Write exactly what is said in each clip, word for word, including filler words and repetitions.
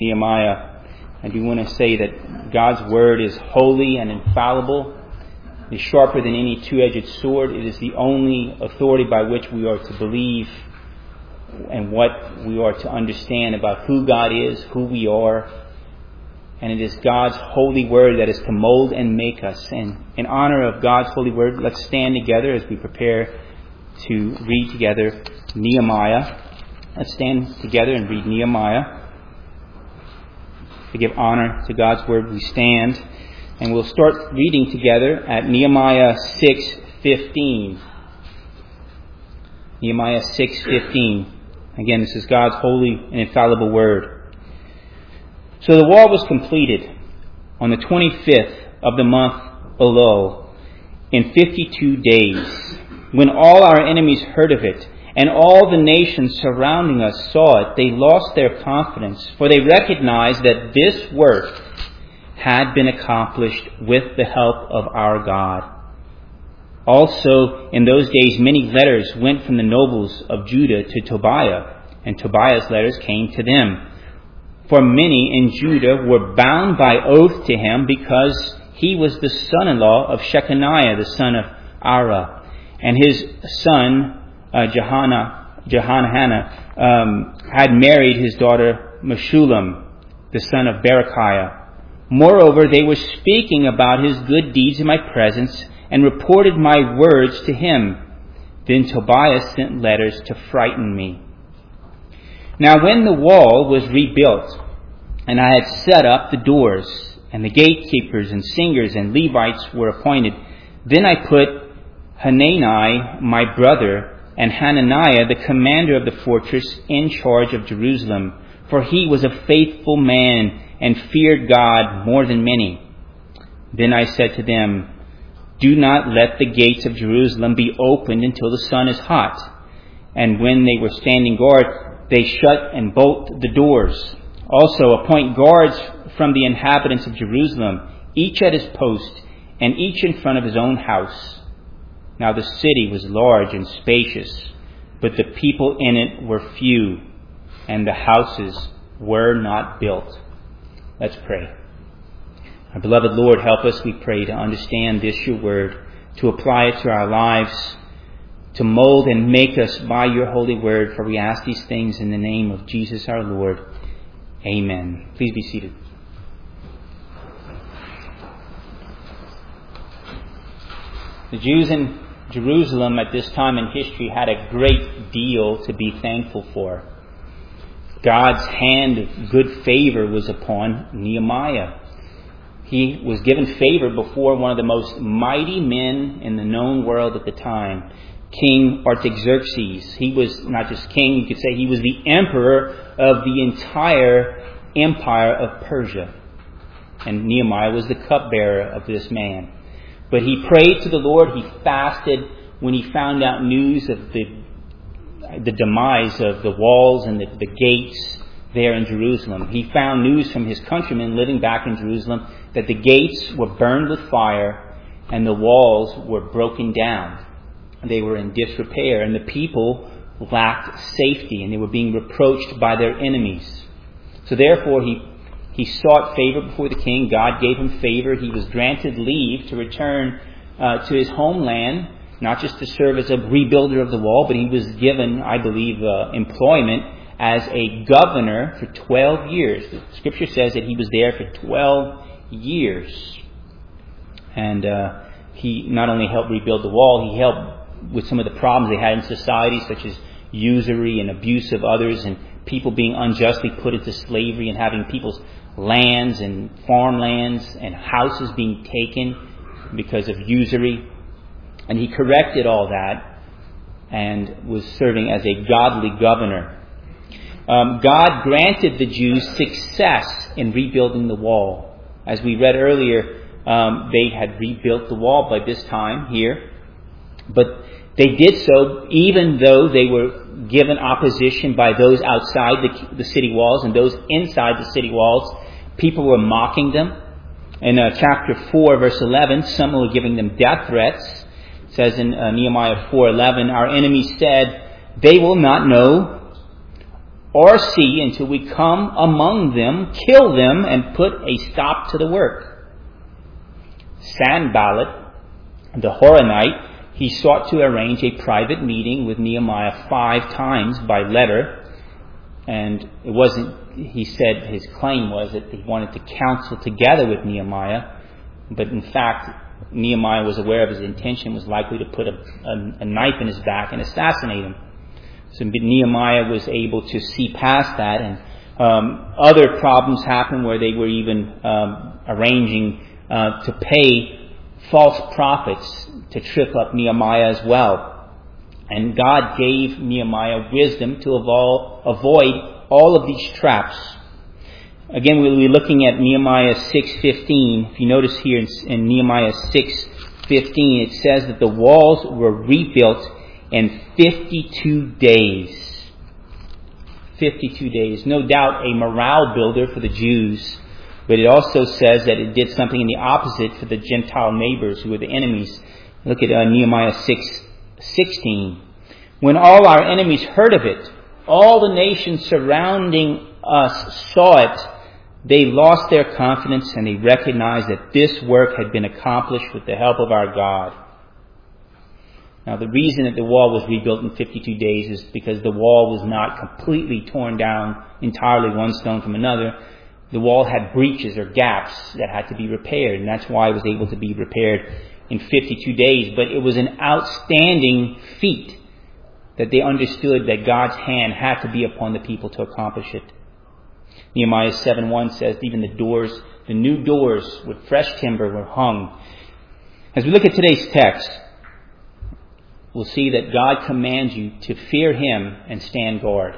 Nehemiah, I do want to say that God's Word is holy and infallible. It is sharper than any two-edged sword. It is the only authority by which we are to believe and what we are to understand about who God is, who we are. And it is God's holy Word that is to mold and make us. And in honor of God's holy Word, let's stand together as we prepare to read together Nehemiah. Let's stand together and read Nehemiah. To give honor to God's Word, we stand. And we'll start reading together at Nehemiah six fifteen. Nehemiah six fifteen. Again, this is God's holy and infallible Word. So the wall was completed on the twenty-fifth of the month Elul in fifty-two days. When all our enemies heard of it, and all the nations surrounding us saw it, they lost their confidence, for they recognized that this work had been accomplished with the help of our God. Also, in those days, many letters went from the nobles of Judah to Tobiah, and Tobiah's letters came to them. For many in Judah were bound by oath to him, because he was the son-in-law of Shechaniah, the son of Ara, and his son Uh, Johanna, Johanna um, had married his daughter Meshullam, the son of Berechiah. Moreover, they were speaking about his good deeds in my presence and reported my words to him. Then Tobiah sent letters to frighten me. Now when the wall was rebuilt, and I had set up the doors, and the gatekeepers and singers and Levites were appointed, then I put Hanani, my brother, and Hananiah, the commander of the fortress, in charge of Jerusalem, for he was a faithful man and feared God more than many. Then I said to them, do not let the gates of Jerusalem be opened until the sun is hot. And when they were standing guard, they shut and bolt the doors. Also appoint guards from the inhabitants of Jerusalem, each at his post, and each in front of his own house. Now the city was large and spacious, but the people in it were few, and the houses were not built. Let's pray. Our beloved Lord, help us, we pray, to understand this, your word, to apply it to our lives, to mold and make us by your holy word, for we ask these things in the name of Jesus our Lord. Amen. Please be seated. The Jews in Jerusalem at this time in history had a great deal to be thankful for. God's hand of good favor was upon Nehemiah. He was given favor before one of the most mighty men in the known world at the time, King Artaxerxes. He was not just king, you could say he was the emperor of the entire empire of Persia. And Nehemiah was the cupbearer of this man. But he prayed to the Lord. He fasted when he found out news of the the demise of the walls and the, the gates there in Jerusalem. He found news from his countrymen living back in Jerusalem that the gates were burned with fire and the walls were broken down. They were in disrepair, and the people lacked safety, and they were being reproached by their enemies. So therefore he He sought favor before the king. God gave him favor. He was granted leave to return uh, to his homeland, not just to serve as a rebuilder of the wall, but he was given, I believe, uh, employment as a governor for twelve years. The scripture says that he was there for twelve years. And uh, he not only helped rebuild the wall, he helped with some of the problems they had in society, such as usury and abuse of others, and people being unjustly put into slavery, and having people's lands and farmlands and houses being taken because of usury. And he corrected all that and was serving as a godly governor. Um, God granted the Jews success in rebuilding the wall. As we read earlier, um, they had rebuilt the wall by this time here. But they did so even though they were given opposition by those outside the, the city walls and those inside the city walls. People were mocking them. In uh, chapter four, verse eleven, some were giving them death threats. It says in uh, Nehemiah four eleven, our enemies said, they will not know or see until we come among them, kill them, and put a stop to the work. Sanballat, the Horonite, he sought to arrange a private meeting with Nehemiah five times by letter. And it wasn't, he said his claim was that he wanted to counsel together with Nehemiah. But in fact, Nehemiah was aware of his intention, was likely to put a, a, a knife in his back and assassinate him. So Nehemiah was able to see past that. And um, other problems happened where they were even um, arranging uh, to pay false prophets to trip up Nehemiah as well. And God gave Nehemiah wisdom to avoid all of these traps. Again, we'll be looking at Nehemiah six fifteen. If you notice here in, in Nehemiah six fifteen, it says that the walls were rebuilt in fifty-two days. fifty-two days. No doubt a morale builder for the Jews. But it also says that it did something in the opposite for the Gentile neighbors who were the enemies. Look at uh, Nehemiah six sixteen. When all our enemies heard of it, all the nations surrounding us saw it, they lost their confidence and they recognized that this work had been accomplished with the help of our God. Now, the reason that the wall was rebuilt in fifty-two days is because the wall was not completely torn down entirely one stone from another. The wall had breaches or gaps that had to be repaired, and that's why it was able to be repaired in fifty-two days. But it was an outstanding feat that they understood that God's hand had to be upon the people to accomplish it. Nehemiah seven one says, even the doors, the new doors with fresh timber were hung. As we look at today's text, we'll see that God commands you to fear Him and stand guard.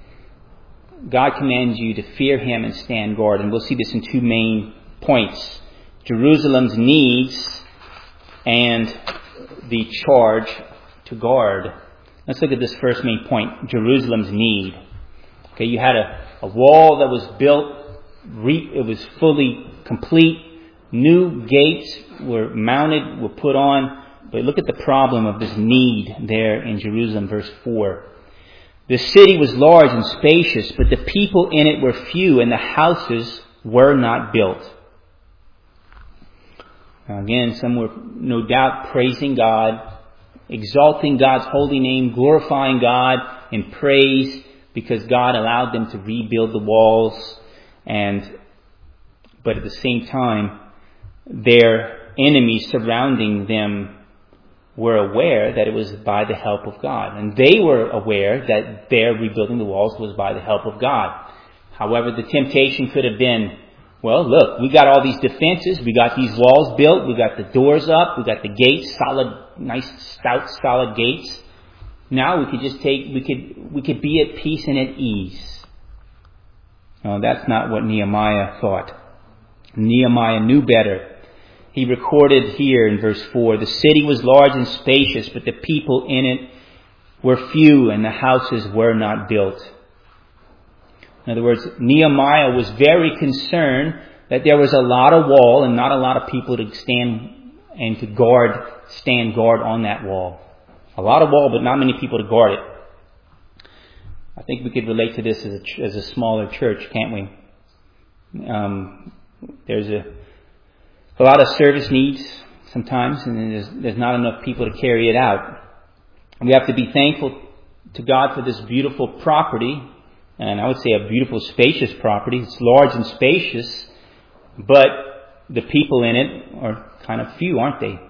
God commands you to fear Him and stand guard. And we'll see this in two main points. Jerusalem's needs and the charge to guard. Let's look at this first main point, Jerusalem's need. Okay, you had a, a wall that was built, re, it was fully complete. New gates were mounted, were put on. But look at the problem of this need there in Jerusalem, verse four. The city was large and spacious, but the people in it were few, and the houses were not built. Now again, some were no doubt praising God, exalting God's holy name, glorifying God in praise because God allowed them to rebuild the walls. And but at the same time, their enemies surrounding them were aware that it was by the help of God. And they were aware that their rebuilding the walls was by the help of God. However, the temptation could have been, well, look, we got all these defenses. We got these walls built. We got the doors up. We got the gates, solid, nice, stout, solid gates. Now we could just take, we could, we could be at peace and at ease. No, that's not what Nehemiah thought. Nehemiah knew better. He recorded here in verse four, the city was large and spacious, but the people in it were few and the houses were not built. In other words, Nehemiah was very concerned that there was a lot of wall and not a lot of people to stand and to guard, stand guard on that wall. A lot of wall, but not many people to guard it. I think we could relate to this as a, as a smaller church, can't we? Um, there's a A lot of service needs sometimes, and there's, there's not enough people to carry it out. We have to be thankful to God for this beautiful property, and I would say a beautiful, spacious property. It's large and spacious, but the people in it are kind of few, aren't they?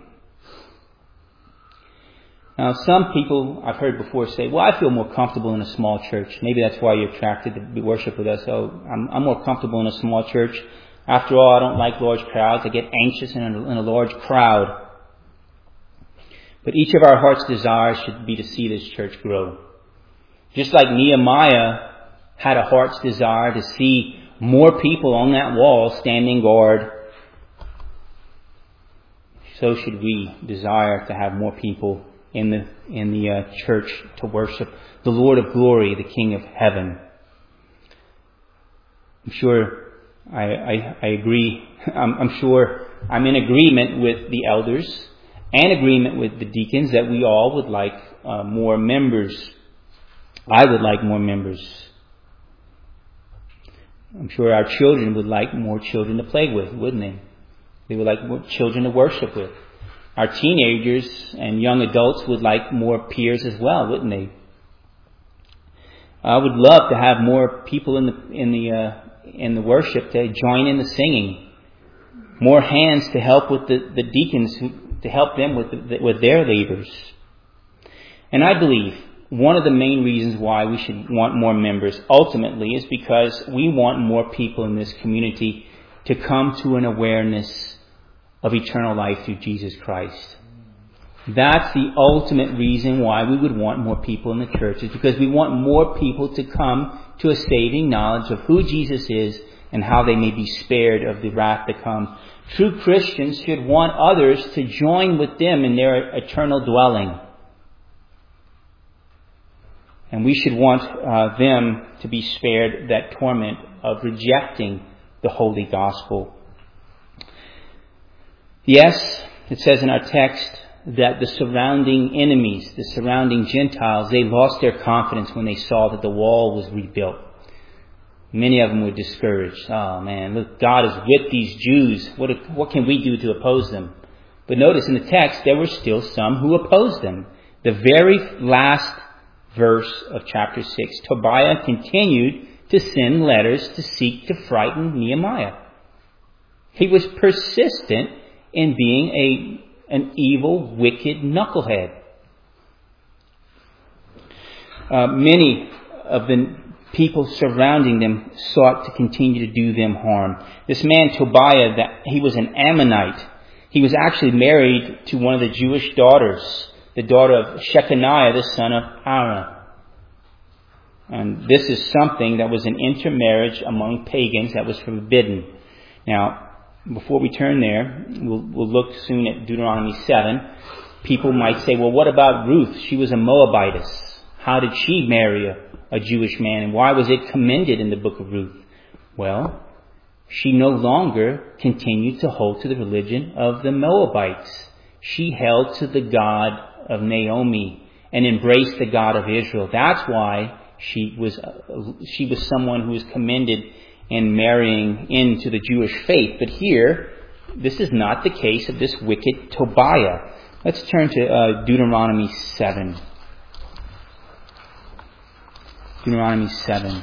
Now, some people I've heard before say, well, I feel more comfortable in a small church. Maybe that's why you're attracted to worship with us. Oh, I'm, I'm more comfortable in a small church. After all, I don't like large crowds. I get anxious in a, in a large crowd. But each of our heart's desires should be to see this church grow. Just like Nehemiah had a heart's desire to see more people on that wall standing guard, so should we desire to have more people in the in the uh, church to worship the Lord of glory, the King of heaven. I'm sure I, I, I agree. I'm, I'm sure I'm in agreement with the elders and agreement with the deacons that we all would like uh, more members. I would like more members. I'm sure our children would like more children to play with, wouldn't they? They would like more children to worship with. Our teenagers and young adults would like more peers as well, wouldn't they? I would love to have more people in the in the uh, in the worship to join in the singing. More hands to help with the, the deacons who, to help them with the, with their labors. And I believe one of the main reasons why we should want more members ultimately is because we want more people in this community to come to an awareness of eternal life through Jesus Christ. That's the ultimate reason why we would want more people in the church, is because we want more people to come to a saving knowledge of who Jesus is and how they may be spared of the wrath to come. True Christians should want others to join with them in their eternal dwelling. And we should want uh, them to be spared that torment of rejecting the holy gospel. Yes, it says in our text that the surrounding enemies, the surrounding Gentiles, they lost their confidence when they saw that the wall was rebuilt. Many of them were discouraged. Oh man, look, God is with these Jews. What, what can we do to oppose them? But notice in the text, there were still some who opposed them. The very last verse of chapter six, Tobiah continued to send letters to seek to frighten Nehemiah. He was persistent in being a an evil, wicked knucklehead. Uh, many of the people surrounding them sought to continue to do them harm. This man Tobiah, that he was an Ammonite. He was actually married to one of the Jewish daughters, the daughter of Shechaniah, the son of Aaron. And this is something that was an intermarriage among pagans that was forbidden. Now, before we turn there, we'll, we'll look soon at Deuteronomy seven. People might say, well, what about Ruth? She was a Moabitess. How did she marry a, a Jewish man? And why was it commended in the book of Ruth? Well, she no longer continued to hold to the religion of the Moabites. She held to the God of Naomi and embraced the God of Israel. That's why she was she was someone who was commended in marrying into the Jewish faith. But here, this is not the case of this wicked Tobiah. Let's turn to uh, Deuteronomy seven. Deuteronomy seven.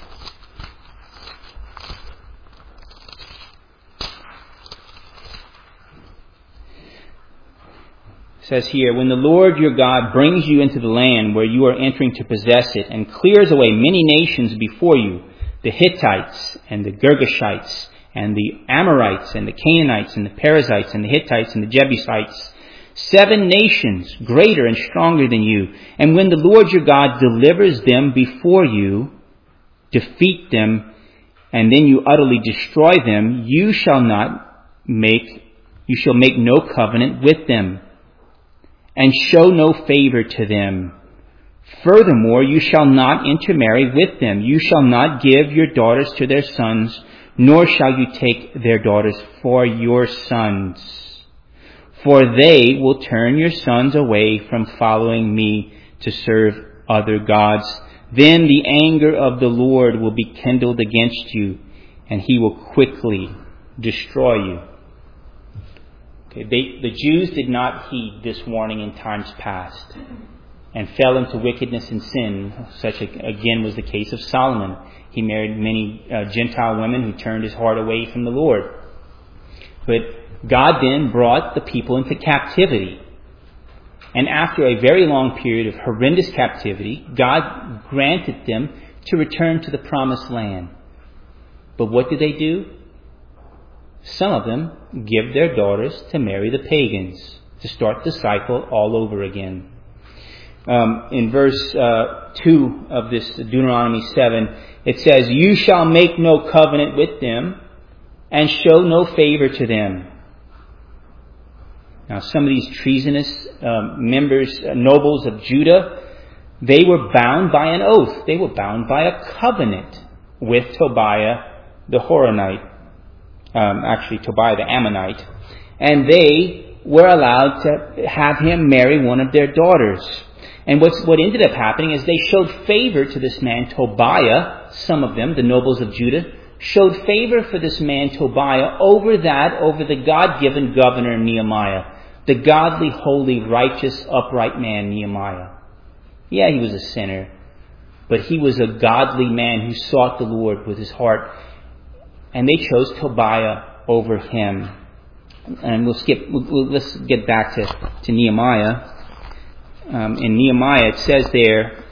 It says here, when the Lord your God brings you into the land where you are entering to possess it, and clears away many nations before you, the Hittites and the Girgashites and the Amorites and the Canaanites and the Perizzites and the Hittites and the Jebusites, seven nations greater and stronger than you. And when the Lord your God delivers them before you, defeat them, and then you utterly destroy them, you shall not make, you shall make no covenant with them, and show no favor to them. Furthermore, you shall not intermarry with them. You shall not give your daughters to their sons, nor shall you take their daughters for your sons. For they will turn your sons away from following me to serve other gods. Then the anger of the Lord will be kindled against you, and he will quickly destroy you. Okay, they, the Jews did not heed this warning in times past, and fell into wickedness and sin. Such, again, was the case of Solomon. He married many uh, Gentile women who turned his heart away from the Lord. But God then brought the people into captivity. And after a very long period of horrendous captivity, God granted them to return to the promised land. But what did they do? Some of them give their daughters to marry the pagans, to start the cycle all over again. Um, in verse uh, two of this Deuteronomy seven, it says, you shall make no covenant with them and show no favor to them. Now, some of these treasonous um, members, uh, nobles of Judah, they were bound by an oath. They were bound by a covenant with Tobiah the Horonite. Um, actually, Tobiah the Ammonite. And they were allowed to have him marry one of their daughters. And what's, what ended up happening is they showed favor to this man, Tobiah, some of them, the nobles of Judah, showed favor for this man Tobiah over that, over the God-given governor Nehemiah, the godly, holy, righteous, upright man Nehemiah. Yeah, he was a sinner, but he was a godly man who sought the Lord with his heart, and they chose Tobiah over him. And we'll skip, we'll, we'll, let's get back to, to Nehemiah. Um, in Nehemiah, it says there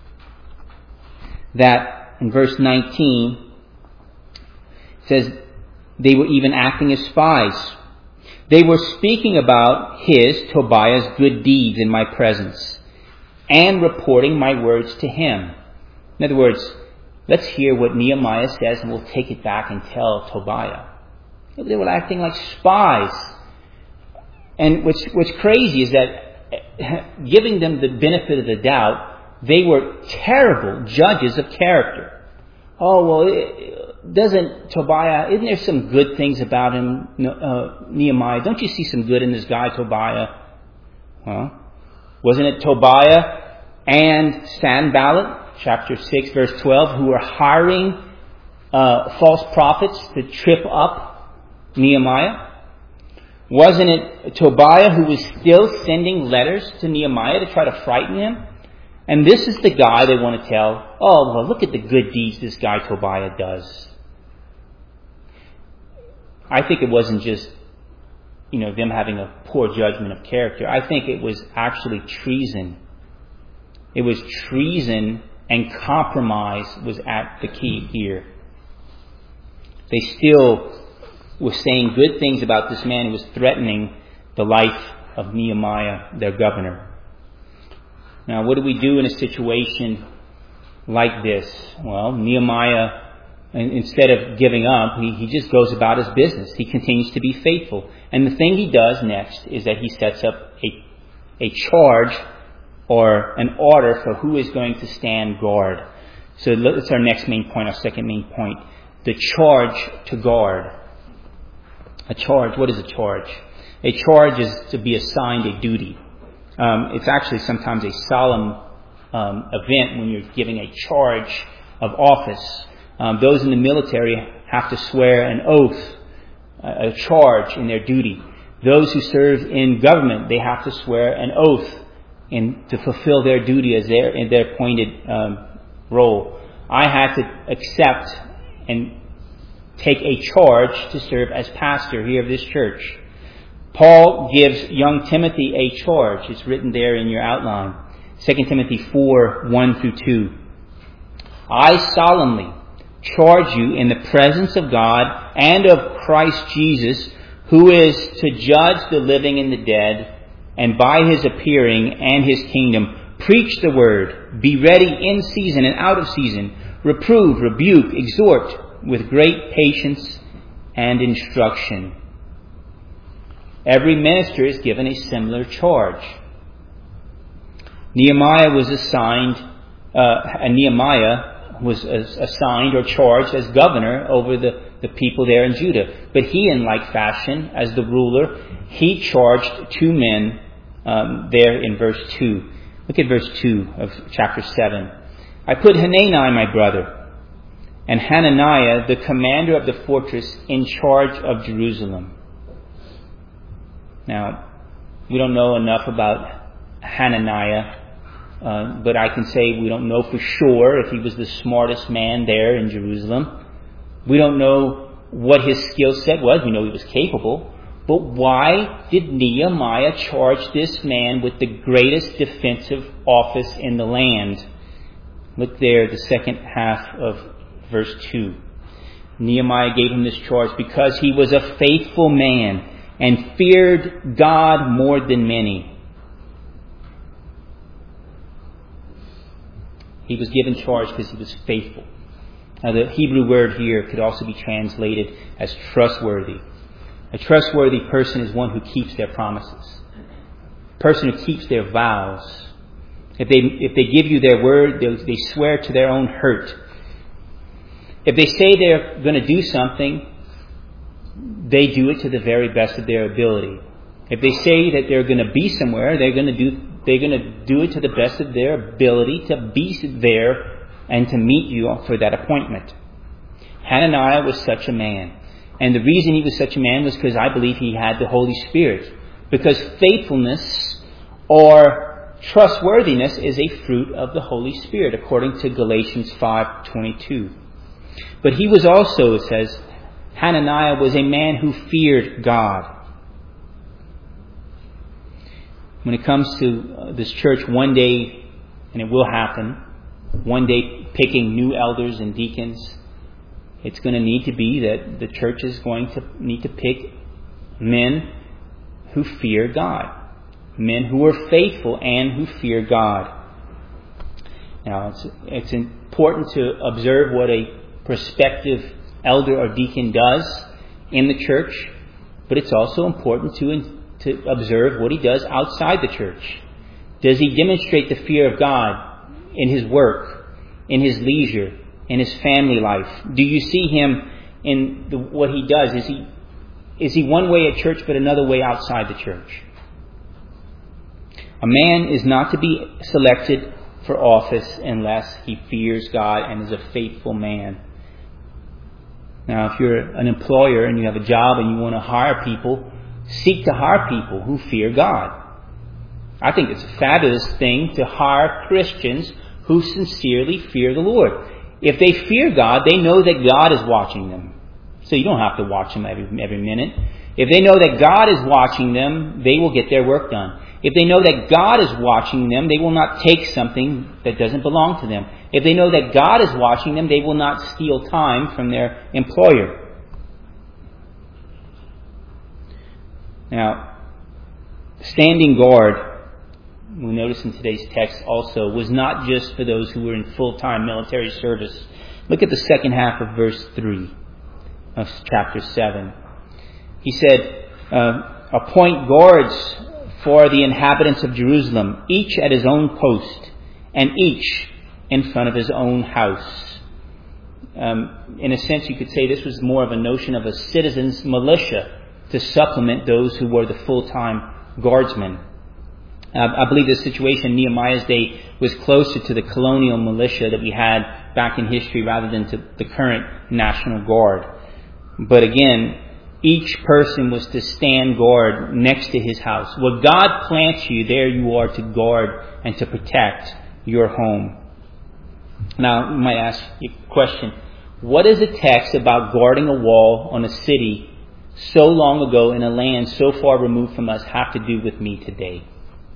that in verse nineteen, it says they were even acting as spies. They were speaking about his, Tobiah's, good deeds in my presence and reporting my words to him. In other words, let's hear what Nehemiah says and we'll take it back and tell Tobiah. They were acting like spies. And what's, what's crazy is that giving them the benefit of the doubt, they were terrible judges of character. Oh, well, it, doesn't Tobiah, isn't there some good things about him, uh, Nehemiah? Don't you see some good in this guy, Tobiah? Well, wasn't it Tobiah and Sanballat, chapter six, verse twelve, who were hiring uh, false prophets to trip up Nehemiah? Wasn't it Tobiah who was still sending letters to Nehemiah to try to frighten him? And this is the guy they want to tell, oh, well, look at the good deeds this guy Tobiah does. I think it wasn't just, you know, them having a poor judgment of character. I think it was actually treason. It was treason, and compromise was at the key here. They still were saying good things about this man who was threatening the life of Nehemiah, their governor. Now, what do we do in a situation like this? Well, Nehemiah, instead of giving up, he, he just goes about his business. He continues to be faithful. And the thing he does next is that he sets up a, a charge or an order for who is going to stand guard. So that's our next main point, our second main point. The charge to guard. A charge, what is a charge? A charge is to be assigned a duty. Um, it's actually sometimes a solemn um, event when you're giving a charge of office. Um, those in the military have to swear an oath, a charge in their duty. Those who serve in government, they have to swear an oath in, to fulfill their duty as their in their appointed um, role. I had to accept and take a charge to serve as pastor here of this church. Paul gives young Timothy a charge. It's written there in your outline. Second Timothy four, one through two. I solemnly charge you in the presence of God and of Christ Jesus, who is to judge the living and the dead, and by his appearing and his kingdom, preach the word, be ready in season and out of season, reprove, rebuke, exhort with great patience and instruction. Every minister is given a similar charge. Nehemiah was assigned, uh, and Nehemiah was assigned or charged as governor over the, the people there in Judah. But he, in like fashion, as the ruler, he charged two men um, there in verse two. Look at verse two of chapter seven. I put Hanani, my brother, and Hananiah, the commander of the fortress, in charge of Jerusalem. Now, we don't know enough about Hananiah, uh, but I can say we don't know for sure if he was the smartest man there in Jerusalem. We don't know what his skill set was. We know he was capable. But why did Nehemiah charge this man with the greatest defensive office in the land? Look there, the second half of verse two. Nehemiah gave him this charge because he was a faithful man and feared God more than many. He was given charge because he was faithful. Now, the Hebrew word here could also be translated as trustworthy. A trustworthy person is one who keeps their promises. A person who keeps their vows. If they if they give you their word, they, they swear to their own hurt. If they say they're going to do something, they do it to the very best of their ability. If they say that they're going to be somewhere, they're going to do they're going to do it to the best of their ability to be there and to meet you for that appointment. Hananiah was such a man. And the reason he was such a man was because I believe he had the Holy Spirit. Because faithfulness or trustworthiness is a fruit of the Holy Spirit, according to Galatians five twenty-two. But he was also, it says, Hananiah was a man who feared God. When it comes to uh, this church, one day, and it will happen, one day picking new elders and deacons, it's going to need to be that the church is going to need to pick men who fear God. Men who are faithful and who fear God. Now, it's, it's important to observe what a prospective elder or deacon does in the church, but it's also important to, to observe what he does outside the church. Does he demonstrate the fear of God in his work, in his leisure, in his family life? Do you see him in the, what he does? Is he is he one way at church but another way outside the church? A man is not to be selected for office unless he fears God and is a faithful man. Now, if you're an employer and you have a job and you want to hire people, seek to hire people who fear God. I think it's a fabulous thing to hire Christians who sincerely fear the Lord. If they fear God, they know that God is watching them. So you don't have to watch them every, every minute. If they know that God is watching them, they will get their work done. If they know that God is watching them, they will not take something that doesn't belong to them. If they know that God is watching them, they will not steal time from their employer. Now, standing guard, we notice in today's text also, was not just for those who were in full-time military service. Look at the second half of verse three of chapter seven. He said, uh, appoint guards for the inhabitants of Jerusalem, each at his own post, and each in front of his own house. Um, in a sense, you could say this was more of a notion of a citizen's militia to supplement those who were the full-time guardsmen. Uh, I believe the situation in Nehemiah's day was closer to the colonial militia that we had back in history rather than to the current National Guard. But again, each person was to stand guard next to his house. Where God plants you, there you are to guard and to protect your home. Now, you might ask a question. What does a text about guarding a wall on a city so long ago in a land so far removed from us have to do with me today?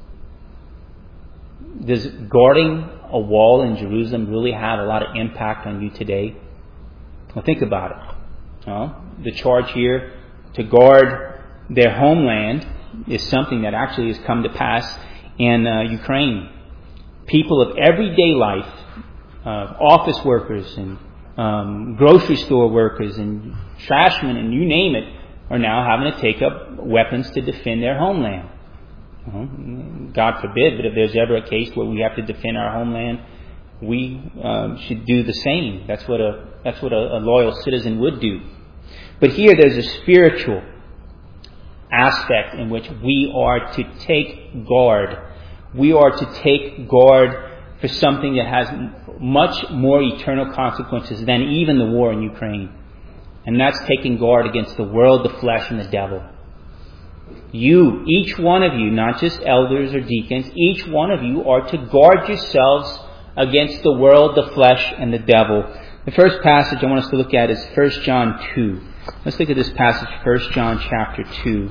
Does guarding a wall in Jerusalem really have a lot of impact on you today? Well, think about it. Well, the charge here to guard their homeland is something that actually has come to pass in uh, Ukraine. People of everyday life, uh, office workers and um, grocery store workers and trashmen and you name it, are now having to take up weapons to defend their homeland. Well, God forbid, but if there's ever a case where we have to defend our homeland, we um, should do the same. That's what a that's what a, a loyal citizen would do. But here there's a spiritual aspect in which we are to take guard. We are to take guard for something that has much more eternal consequences than even the war in Ukraine. And that's taking guard against the world, the flesh, and the devil. You, each one of you, not just elders or deacons, each one of you are to guard yourselves against the world, the flesh, and the devil. The first passage I want us to look at is First John two. Let's look at this passage, First John chapter two,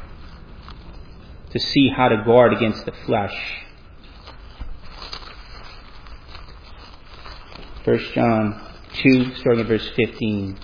to see how to guard against the flesh. First John two, starting at verse fifteen.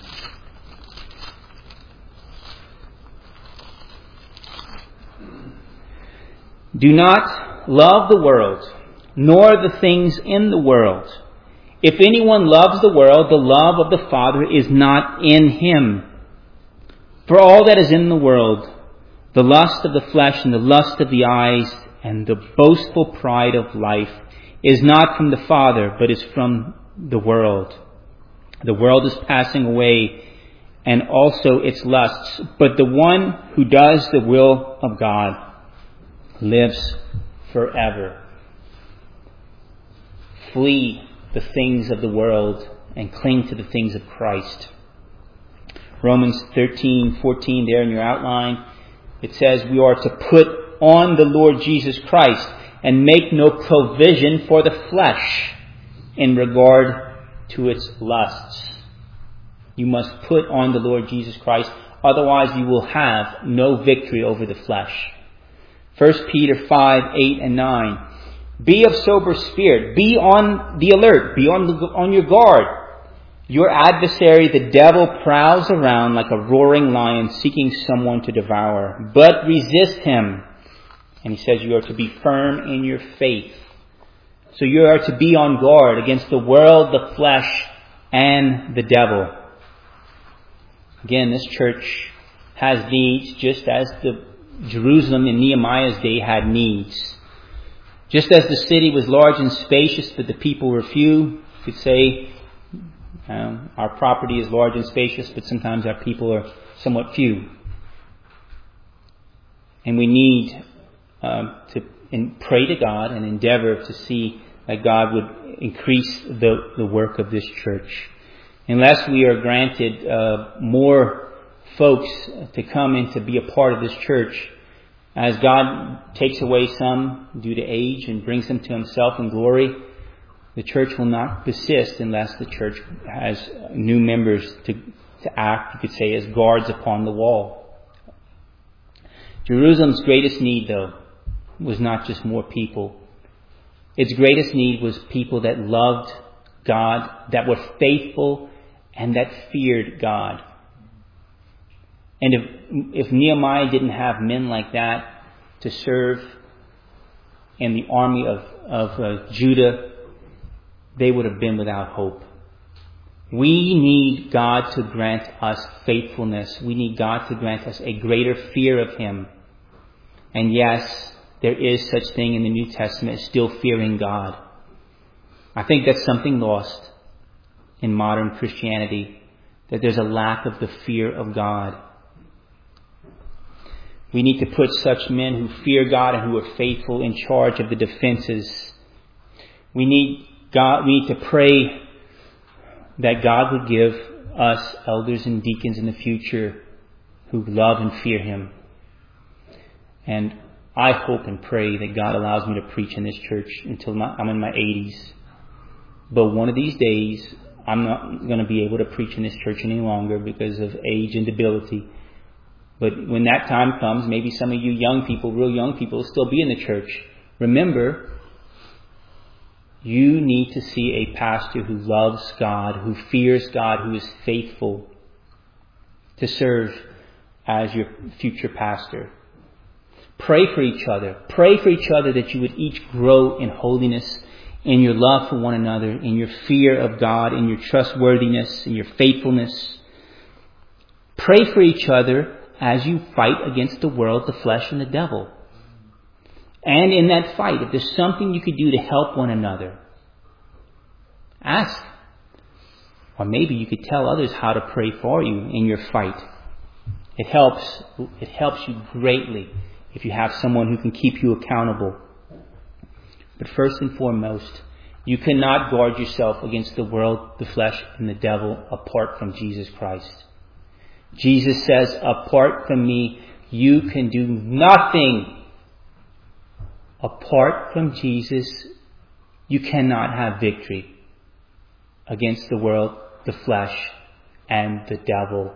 Do not love the world, nor the things in the world. If anyone loves the world, the love of the Father is not in him. For all that is in the world, the lust of the flesh and the lust of the eyes and the boastful pride of life, is not from the Father, but is from the world. The world is passing away, and also its lusts, but the one who does the will of God lives forever. Flee the things of the world and cling to the things of Christ. Romans thirteen fourteen there in your outline. It says we are to put on the Lord Jesus Christ and make no provision for the flesh in regard to its lusts. You must put on the Lord Jesus Christ, otherwise you will have no victory over the flesh. First Peter five, eight and nine. Be of sober spirit. Be on the alert. Be on, the, on your guard. Your adversary, the devil, prowls around like a roaring lion seeking someone to devour. But resist him. And he says you are to be firm in your faith. So you are to be on guard against the world, the flesh, and the devil. Again, this church has needs just as the Jerusalem in Nehemiah's day had needs. Just as the city was large and spacious, but the people were few, you could say um, our property is large and spacious, but sometimes our people are somewhat few. And we need um, to in, pray to God and endeavor to see that God would increase the, the work of this church. Unless we are granted uh, more folks to come and to be a part of this church, as God takes away some due to age and brings them to Himself in glory, the church will not persist unless the church has new members to, to act, you could say, as guards upon the wall. Jerusalem's greatest need, though, was not just more people. Its greatest need was people that loved God, that were faithful, and that feared God. And if, if Nehemiah didn't have men like that to serve in the army of, of uh, Judah, they would have been without hope. We need God to grant us faithfulness. We need God to grant us a greater fear of Him. And yes, there is such thing in the New Testament as still fearing God. I think that's something lost in modern Christianity, that there's a lack of the fear of God. We need to put such men who fear God and who are faithful in charge of the defenses. We need God. We need to pray that God would give us elders and deacons in the future who love and fear Him. And I hope and pray that God allows me to preach in this church until I'm in my eighties. But one of these days, I'm not going to be able to preach in this church any longer because of age and debility. But when that time comes, maybe some of you young people, real young people, will still be in the church. Remember, you need to see a pastor who loves God, who fears God, who is faithful to serve as your future pastor. Pray for each other. Pray for each other that you would each grow in holiness, in your love for one another, in your fear of God, in your trustworthiness, in your faithfulness. Pray for each other as you fight against the world, the flesh, and the devil. And in that fight, if there's something you could do to help one another, ask. Or maybe you could tell others how to pray for you in your fight. It helps. It helps you greatly if you have someone who can keep you accountable. But first and foremost, you cannot guard yourself against the world, the flesh, and the devil apart from Jesus Christ. Jesus says, apart from me, you can do nothing. Apart from Jesus, you cannot have victory against the world, the flesh, and the devil.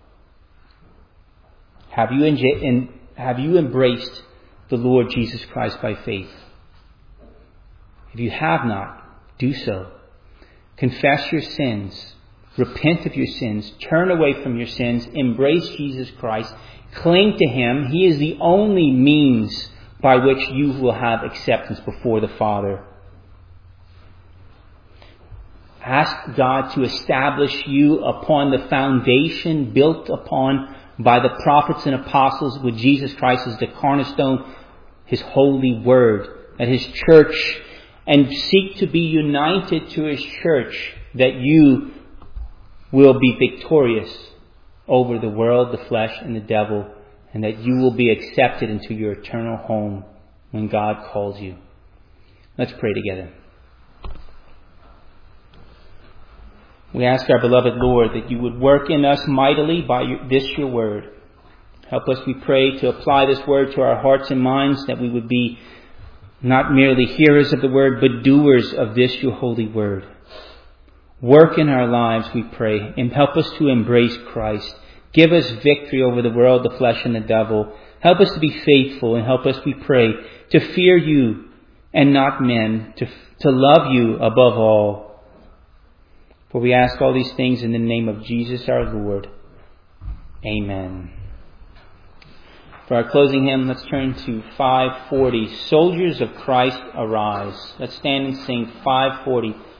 Have you, en- have you embraced the Lord Jesus Christ by faith? If you have not, do so. Confess your sins. Repent of your sins. Turn away from your sins. Embrace Jesus Christ. Cling to Him. He is the only means by which you will have acceptance before the Father. Ask God to establish you upon the foundation built upon by the prophets and apostles, with Jesus Christ as the cornerstone, His holy word, that His church, and seek to be united to His church, that you will be victorious over the world, the flesh, and the devil, and that you will be accepted into your eternal home when God calls you. Let's pray together. We ask our beloved Lord that you would work in us mightily by your, this your word. Help us, we pray, to apply this word to our hearts and minds, that we would be not merely hearers of the word, but doers of this your holy word. Work in our lives, we pray, and help us to embrace Christ. Give us victory over the world, the flesh, and the devil. Help us to be faithful, and help us, we pray, to fear you and not men, to, to love you above all. For we ask all these things in the name of Jesus our Lord. Amen. For our closing hymn, let's turn to five forty, Soldiers of Christ Arise. Let's stand and sing five forty,